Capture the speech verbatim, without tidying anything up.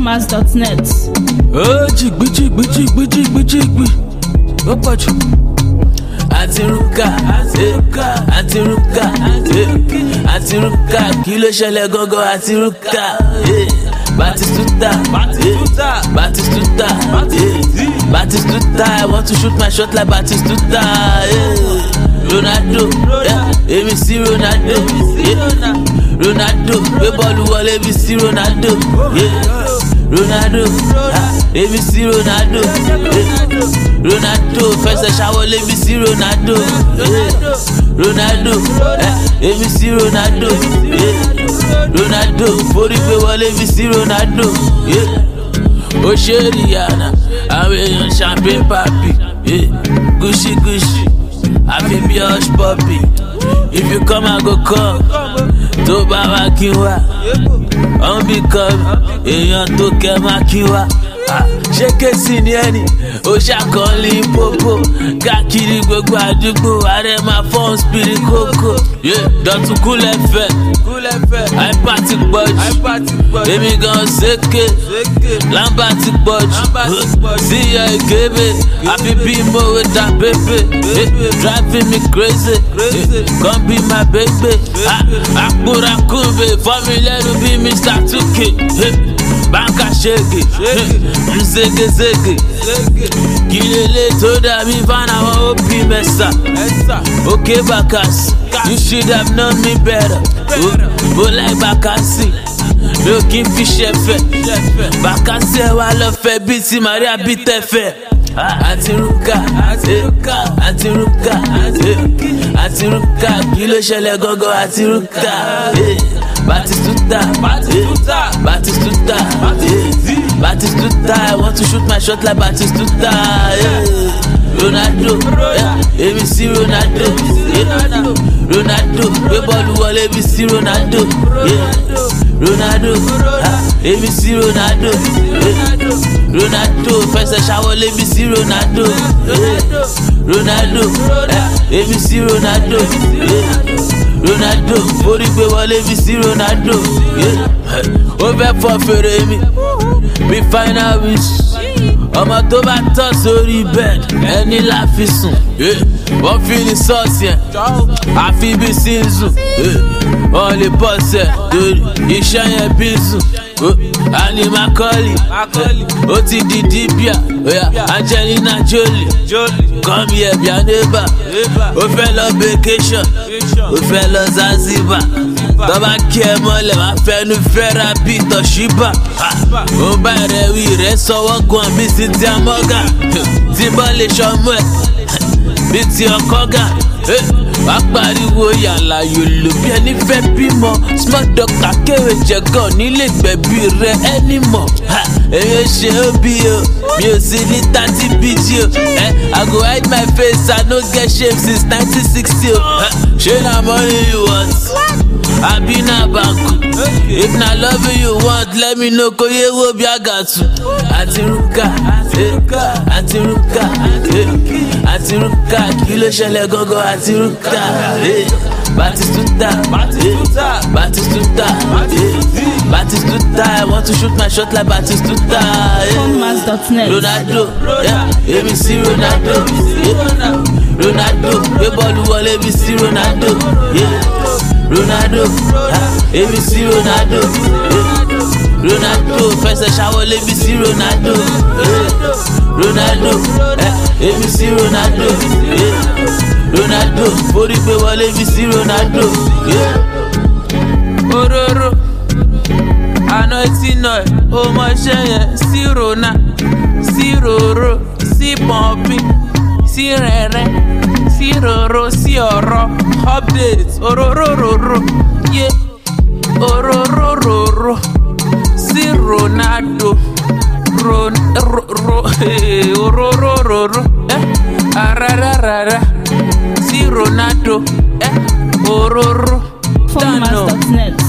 funmass dot net. ó jìgbì jìgbì jìgbì jìgbì jìgbì ó pọ̀ jù. àti rúkà àti rúkà àti rúkà àti rúkà kí ló ṣẹlẹ̀ gangan àti rúkà. Batistuta, Batistuta, Batistuta, Batistuta. I want to shoot my shot like Batistuta. Ronaldo, yeah, A B C Ronaldo, yeah. Ronaldo, we ball wall A B C Ronaldo, yeah. Ronaldo, A B C Ronaldo, yeah. Ronaldo, first a shower A B C Ronaldo, yeah. Ronaldo, A B C Ronaldo, yeah. Ronaldo, body pe wọlé bí sí Ronaldo, yeah. Ó ṣe Rihanna, àwọn èèyàn champagne papi, yeah. Gucci Gucci, àfi bí hush puppy. If you come I go come, tó bá wá kí wá. Ọ̀n bí kan èèyàn tó kẹ́ máa kí wá. Ṣé kèsì ni ẹni ó ṣàkọọ́lì pópó káàkiri gbogbo àdúgbò ààrẹ máa fọ́n spirit kókó. Dọ̀tún kúlẹ̀ fẹ́ àìpá ti pọ̀jù èmi gan ṣèké lámbà ti pọ̀jù síyọ ìkébé àfi bí mo wé ta pépé driving me crazy come be my baby àkúrakúbe fọ́mi lẹ́nu bí mister two K. Banka shake mzege zege kilele tó dàbí fan àwọn O P mẹ́sà. Okay Bakasi, you should have known me better. Mo like Bakasi, mi ò kí n fi ṣẹ̀fẹ̀. Bakasi ẹ wá lọ fẹ́ bí ti Maria bí tẹ̀fẹ̀. Àti rúkà, àti rúkà, àti rúkà, àti rúkà kí ló ṣẹlẹ̀ gangan àti rúkà. Batistuta, Batistuta, Batistuta, Batistuta. I want to shoot my shot like Batistuta. Ronaldo, A B C Ronaldo, Ronaldo, we ball wall A B C Ronaldo, Ronaldo, A B C Ronaldo, Ronaldo, first a shower A B C Ronaldo, Ronaldo, A B C Ronaldo, Ronaldo, body pe wọlé bí sí Ronaldo, ó fẹ́ fọ́ fèrè mi bí final wish. Ọmọ tó bá tọ́ sórí bed ẹni la fi sùn. Wọ́n fi ní sọ́ọ̀sì ẹ̀ àfi bí sínsùn. Wọ́n lè bọ́ sẹ̀ torí iṣẹ́ yẹn bí sùn. Ani Macaulay, ó ti di Dibia, Angelina Jolie, come here be a neighbor. Ó fẹ́ lọ vacation, ó fẹ́ lọ Zanzibar. Tọ́ba kí ẹ mọ́lẹ̀ wá fẹ́nu fẹ́ra bí Toshiba. Ó bá rẹ̀ wí rẹ̀ sọ́wọ́ gan bí Cynthia Morgan. Tí bọ́ lè ṣọmọ ẹ̀ bí ti ọkọ gà. Wá pariwo yàrá yòlò bí ẹni fẹ́ bímọ. Small doctor kéwé jẹ̀gàn nílé gbẹ̀bí rẹ̀ ẹni mọ̀. Èmi ṣe ó bí o, mi ò sí ní thirty bg o. I go hide my face, I no get shame since nineteen sixty o. Ṣé na money you want? Àbí na banku? If na love you want, let me know kò yé wo bí àgàtù. Àti rúkà, àti rúkà, àti rúkà kí ló ṣẹlẹ̀ gangan àti rúkà. Batistuta, Batistuta, Batistuta, Batistuta. I want to shoot my shot like Batistuta. funmass dot net. Ronaldo, A B C Ronaldo, Ronaldo, we ball wall A B C Ronaldo, Ronaldo, A B C Ronaldo, Ronaldo, first a shower A B C Ronaldo, Ronaldo, A B C Ronaldo, Ronaldo, body pe wọlé bí sí Ronaldo. Ororo, àná etí náà ó mọ ṣẹ́ yẹn sí Rona, sí Roro, sí Pọ̀npín, sí Rẹ̀rẹ̀, sí Roro, sí ọ̀rọ̀, update, ororororo, yeah, ororororo, sí Ronaldo, ron, ro, ro, ororororo, eh, arararara, sí Ronaldo, eh, ororo, funmass dot net.